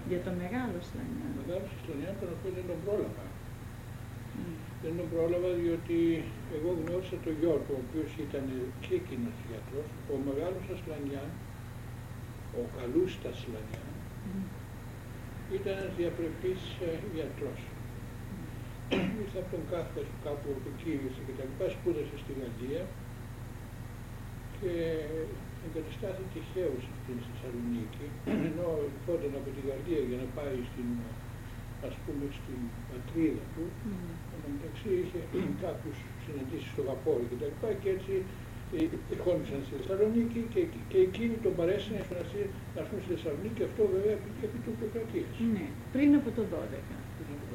Για το μεγάλο Σλανιάν. Το μεγάλο Σλανιάν, τον οποίο δεν τον πρόλαβα. Δεν τον πρόλαβα διότι εγώ γνώρισα τον γιο του, ο οποίος ήταν και εκείνος γιατρός. Ο μεγάλος Ασλανιάν, ο Καλούστας Ασλανιάν, ήταν ένας διαπρεπής γιατρός. Ήρθε από τον Κάφκασο, κάπου από εκεί ήρθε και τα λοιπά, σπούδασε στη Γαλλία και εγκαταστάθηκε τυχαίως στην Θεσσαλονίκη, ενώ ερχόταν από τη Γαλλία για να πάει στην, ας πούμε, στην πατρίδα του. Εν τω μεταξύ είχε κάποιους συναντήσεις στο βαπόρι και τα λοιπά και έτσι ερχόντουσαν στη Θεσσαλονίκη και εκείνοι τον παρέσυνε να έρθουν στη Θεσσαλονίκη, και αυτό βέβαια επί του Πειοκρατίας. Ναι, πριν από το 12. Πριν από το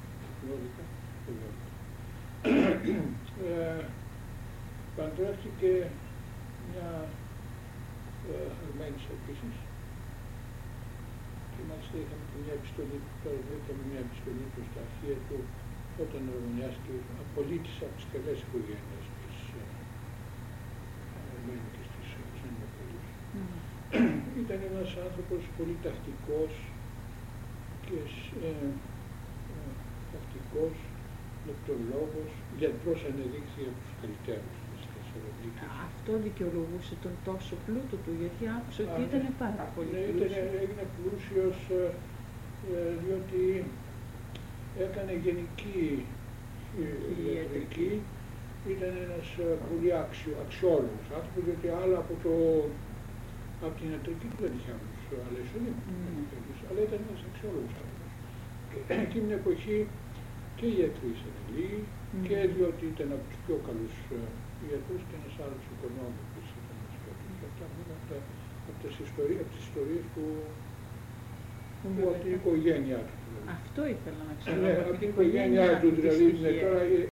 12. Παντρεύτηκε μια Αρμένισσα επίσης και μάλιστα είχαμε και μια επιστολή, τώρα βρήκαμε μια επιστολή του στα αρχεία του όταν αρμονιάστηκε απολύτης από τις καλές οικογένειες της Αρμένικης της Κωνσταντινούπολης. Ήταν ένας άνθρωπος πολύ τακτικός και τακτικός, λεπτολόγος, γιατρός ανεδείχθη από τους καλύτερους της Θεσσαλονίκης. Αυτό δικαιολογούσε τον τόσο πλούτο του, γιατί άκουσα ότι ήταν πάρα πολύ πλούσιος. Έγινε πλούσιος διότι έκανε γενική ιατρική, ήταν ένας πολύ αξιόλογος άνθρωπος, διότι άλλα από την ιατρική του δεν είχε άλλες οδήματες, αλλά ήταν ένας αξιόλογος άνθρωπος. Εκείνη την εποχή και οι γιατροί ήταν λίγοι, και διότι ήταν από τους πιο καλούς γιατρούς και ένας άλλος οικονόμος που ήταν skaters. Αυτά είναι από τις ιστορίες που από την οικογένειά του. Αυτό ήθελα να ξέρω. Από την οικογένειά του, δηλαδή τώρα